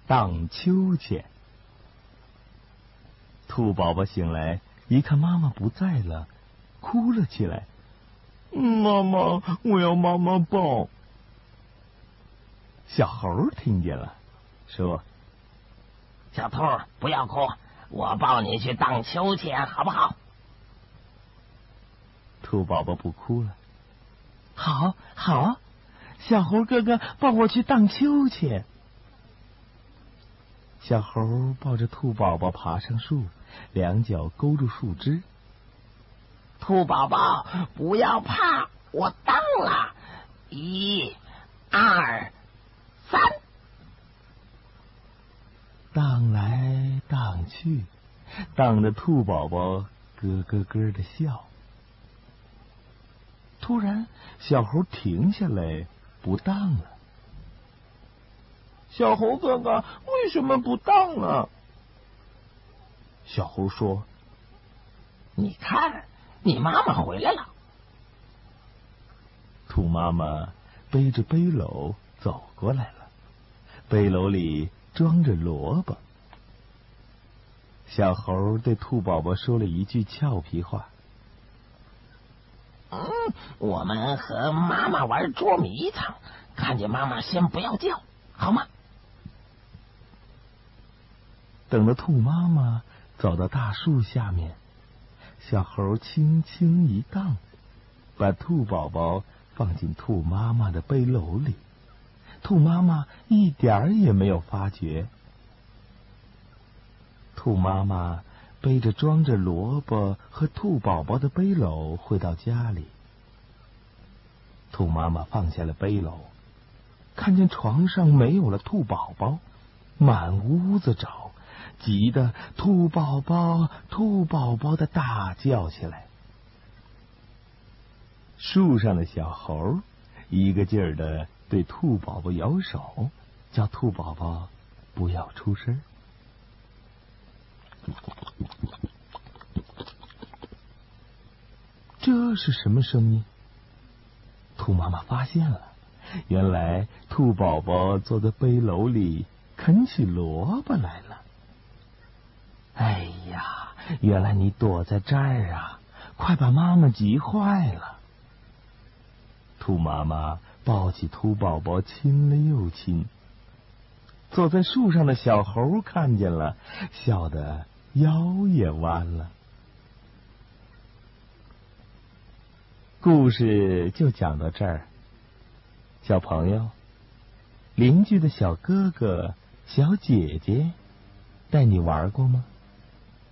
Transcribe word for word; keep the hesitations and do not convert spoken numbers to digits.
荡秋千。兔宝宝醒来，一看妈妈不在了，哭了起来。妈妈，我要妈妈抱。小猴听见了，说： 小兔，不要哭，我抱你去荡秋千，好不好？ 兔宝宝不哭了。好，好，小猴哥哥抱我去荡秋千。小猴抱着兔宝宝爬上树，两脚勾住树枝。 兔宝宝，不要怕，我荡了，一、二、三。 荡来荡去，荡得兔宝宝咯咯咯的笑。突然，小猴停下来，不荡了。小猴哥哥，为什么不荡啊？小猴说： 你看，你妈妈回来了。 兔妈妈背着背篓走过来了，背篓里装着萝卜。小猴对兔宝宝说了一句俏皮话： 嗯，我们和妈妈玩捉迷藏，看见妈妈先不要叫，好吗？ 等到兔妈妈走到大树下面，小猴轻轻一荡，把兔宝宝放进兔妈妈的背篓里。兔妈妈一点儿也没有发觉。兔妈妈背着装着萝卜和兔宝宝的背篓回到家里。兔妈妈放下了背篓，看见床上没有了兔宝宝，满屋子找，急得兔宝宝兔宝宝的大叫起来。树上的小猴一个劲儿的对兔宝宝摇手，叫兔宝宝不要出声。这是什么声音？兔妈妈发现了，原来兔宝宝坐在背篓里啃起萝卜来了。哎呀，原来你躲在这儿啊！快把妈妈急坏了。兔妈妈抱起兔宝宝亲了又亲。坐在树上的小猴看见了，笑得腰也弯了。故事就讲到这儿。小朋友，邻居的小哥哥、小姐姐带你玩过吗？